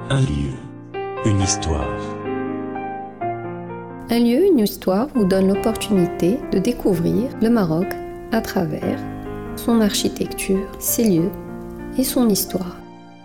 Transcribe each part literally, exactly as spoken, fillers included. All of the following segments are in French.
Un lieu, une histoire. Un lieu, une histoire vous donne l'opportunité de découvrir le Maroc à travers son architecture, ses lieux et son histoire.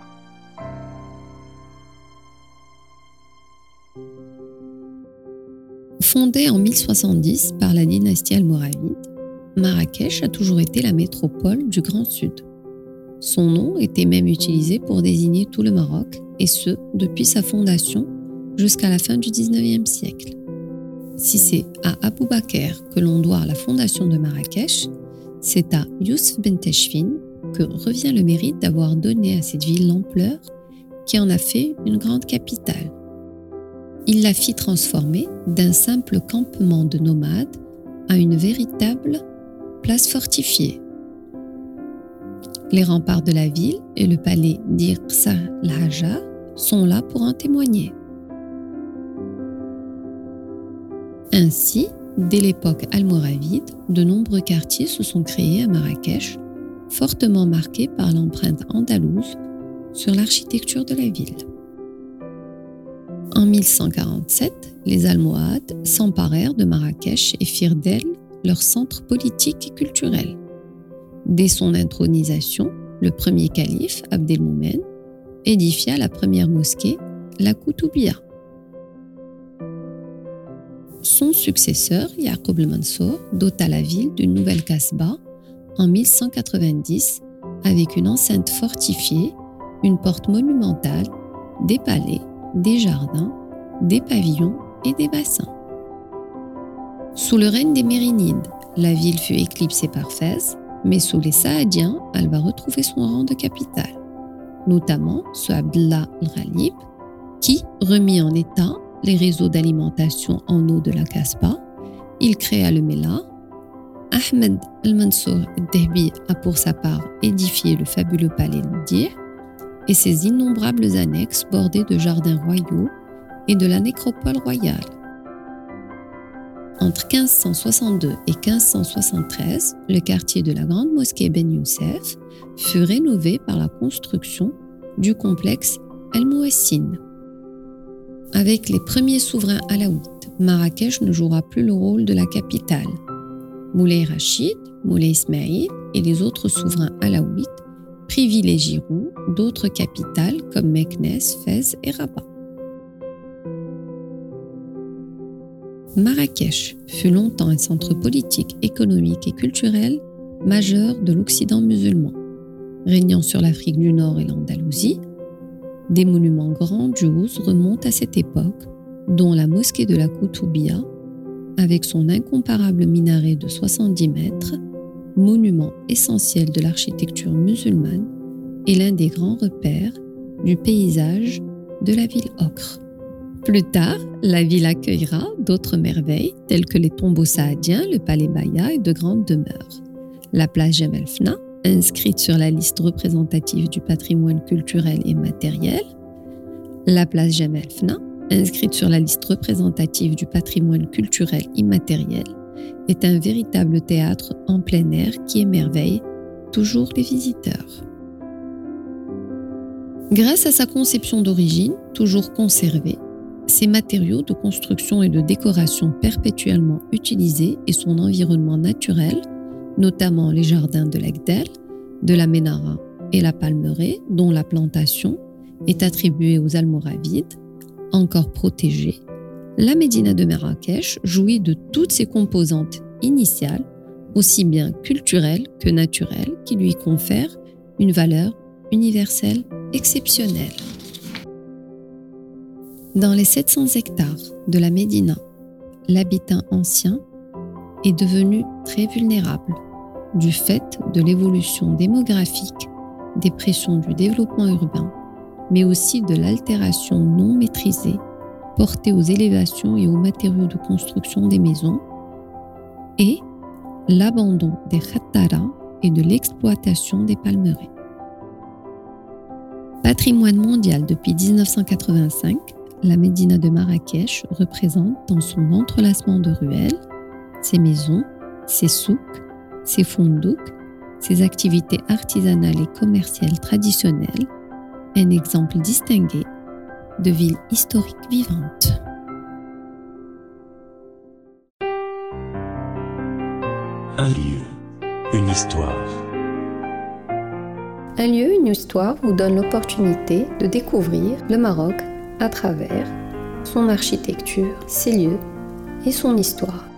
Fondée en mille soixante-dix par la dynastie almoravide, Marrakech a toujours été la métropole du Grand Sud. Son nom était même utilisé pour désigner tout le Maroc, et ce, depuis sa fondation jusqu'à la fin du dix-neuvième siècle. Si c'est à Abou Bakr que l'on doit la fondation de Marrakech, c'est à Youssef Ben Tachfine que revient le mérite d'avoir donné à cette ville l'ampleur qui en a fait une grande capitale. Il la fit transformer d'un simple campement de nomades à une véritable place fortifiée. Les remparts de la ville et le palais d'Ir Qasr el-Haja sont là pour en témoigner. Ainsi, dès l'époque almoravide, de nombreux quartiers se sont créés à Marrakech, fortement marqués par l'empreinte andalouse sur l'architecture de la ville. En mille cent quarante-sept, les Almohades s'emparèrent de Marrakech et firent d'elle leur centre politique et culturel. Dès son intronisation, le premier calife, Abdelmoumen, édifia la première mosquée, la Koutoubia. Son successeur, Yaqub el-Mansour, dota la ville d'une nouvelle Kasbah en mille cent quatre-vingt-dix avec une enceinte fortifiée, une porte monumentale, des palais, des jardins, des pavillons et des bassins. Sous le règne des Mérinides, la ville fut éclipsée par Fès, mais sous les Saadiens, elle va retrouver son rang de capitale, notamment sous Abdallah el-Ghalib, qui remit en état les réseaux d'alimentation en eau de la Kasbah. Il créa le Mela. Ahmed el-Mansour el-Dehbi a pour sa part édifié le fabuleux palais d'Ir et ses innombrables annexes bordées de jardins royaux et de la nécropole royale. Entre quinze cent soixante-deux et quinze cent soixante-treize, le quartier de la grande mosquée Ben Youssef fut rénové par la construction du complexe El Mouhassin. Avec les premiers souverains alaouites, Marrakech ne jouera plus le rôle de la capitale. Moulay Rachid, Moulay Ismaïl et les autres souverains alaouites privilégieront d'autres capitales comme Meknès, Fès et Rabat. Marrakech fut longtemps un centre politique, économique et culturel majeur de l'Occident musulman, régnant sur l'Afrique du Nord et l'Andalousie. Des monuments grandioses remontent à cette époque, dont la mosquée de la Koutoubia, avec son incomparable minaret de soixante-dix mètres, monument essentiel de l'architecture musulmane et l'un des grands repères du paysage de la ville ocre. Plus tard, la ville accueillera d'autres merveilles telles que les tombeaux saadiens, le palais Baya et de grandes demeures. La place Jemaa el-Fna, inscrite sur la liste représentative du patrimoine culturel et matériel. La place Jemaa el-Fna, inscrite sur la liste représentative du patrimoine culturel immatériel, est un véritable théâtre en plein air qui émerveille toujours les visiteurs. Grâce à sa conception d'origine, toujours conservée, ses matériaux de construction et de décoration perpétuellement utilisés et son environnement naturel, notamment les jardins de l'Agdel, de la Ménara et la Palmeraie, dont la plantation est attribuée aux Almoravides, encore protégée, la Médina de Marrakech jouit de toutes ses composantes initiales, aussi bien culturelles que naturelles, qui lui confèrent une valeur universelle exceptionnelle. Dans les sept cents hectares de la Médina, l'habitat ancien est devenu très vulnérable du fait de l'évolution démographique, des pressions du développement urbain, mais aussi de l'altération non maîtrisée portée aux élévations et aux matériaux de construction des maisons et l'abandon des khattaras et de l'exploitation des palmeraies. Patrimoine mondial depuis dix-neuf cent quatre-vingt-cinq, la Médina de Marrakech représente dans son entrelacement de ruelles, ses maisons, ses souks, ses fondouks, ses activités artisanales et commerciales traditionnelles, un exemple distingué de ville historique vivante. Un lieu, une histoire. Un lieu, une histoire vous donne l'opportunité de découvrir le Maroc à travers son architecture, ses lieux et son histoire.